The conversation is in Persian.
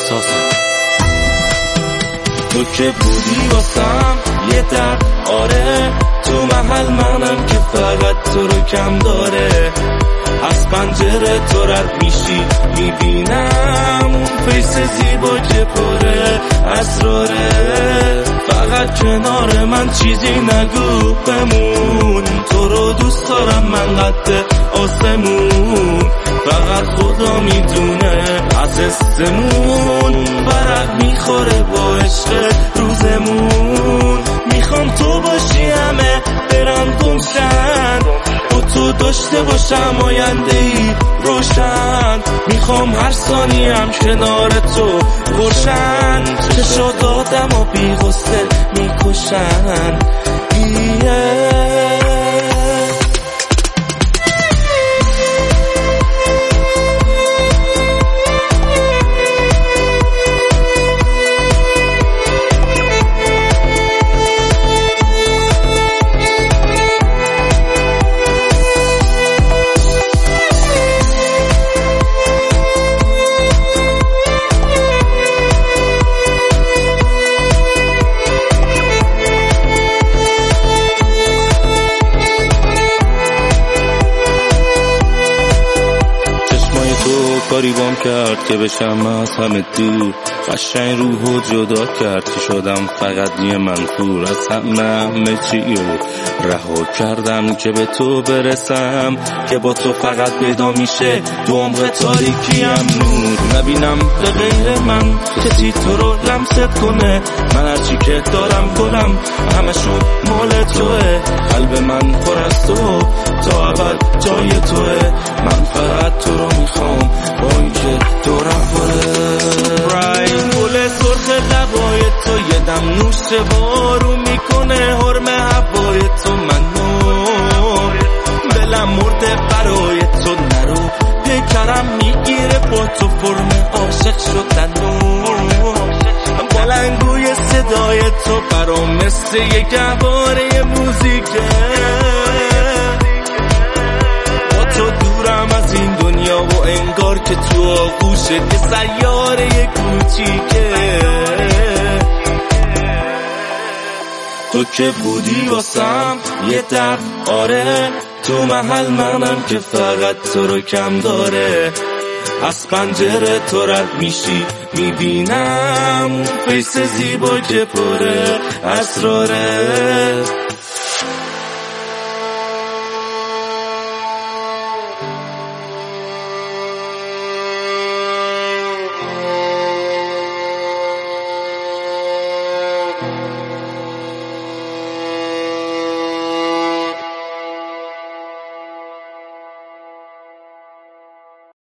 احساسم. تو که بودی واسم یه درد، آره تو محل منم که فقط تو رو کم داره. از پنجره تو رد میشی میبینم اون فیس زیبا که پره اسراره. فقط کنار من چیزی نگو بمون، تو رو دوست دارم من قد آسمون. فقط خدا میدونه از حسمون برق میخوره با عشق روزمون. میخوام تو باشی همه برن گمشن، با تو داشته باشم آینده ای روشن. میخوام هر ثانیه هم کنار تو باشن، چشات آدم و بی غصه میکشن. کاری بام کرد که بشم از همه دور، قشنگ روحو جدا کرد که شدم فقط یه منفور. از همه چیو رها کردم که به تو برسم، که با تو فقط پیدا میشه تو عمق تاریکیم نور. نبینم به غیر من کسی تو رو لمست کنه، من هرچی که دارم گلم همشون مال توه. قلب من پر از تو تا ابد جای توه، من فقط تو رو میخوام با اینکه دورم پره. گل سرخ لبای تو یه دم نوش بارو میکنه، حرم هوای تو منو دلم مرده برای تو. نرو پیکرم میگیره با تو فرم عاشق شدن، بلنگوی صدای تو برام مثل یه گهواره موزیکه. با تو دورم از این دنیا و انگار که تو آغوشه یه سیاره کوچیکه. تو که بودی واسم یه درد، آره تو محل منم که فقط تو رو کم داره. از پنجره تو رد میشی میبینم فیس زیبا که پره اسراره.